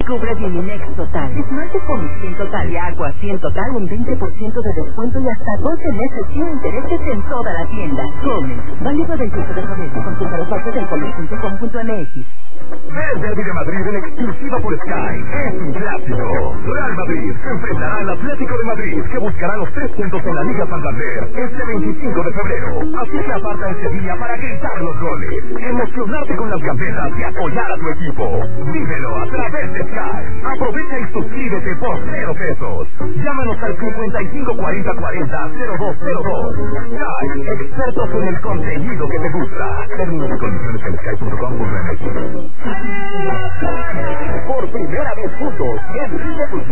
Descubre Diminex Total, esmalte con 100 Total y Aqua 100 Total en 20% de descuento y hasta 12 meses sin intereses en toda la tienda. Comex, válido del 18 de febrero. Consulta los pasos en comex.com.mx. El Derby de Madrid en exclusiva por Sky es un clásico. Real Madrid se enfrentará al Atlético de Madrid, que buscará los 3 puntos en la Liga Santander este 25 de febrero. Así que aparta ese día para gritar los goles, emocionarte con las gambetas y apoyar a tu equipo. Vívelo a través de Sky. Aprovecha y suscríbete por 0 pesos. Llámanos al 5540400202. Sky, expertos en el contenido que te gusta. Términos y condiciones en sky.com.mx. Por primera vez juntos, Enrique Guzmán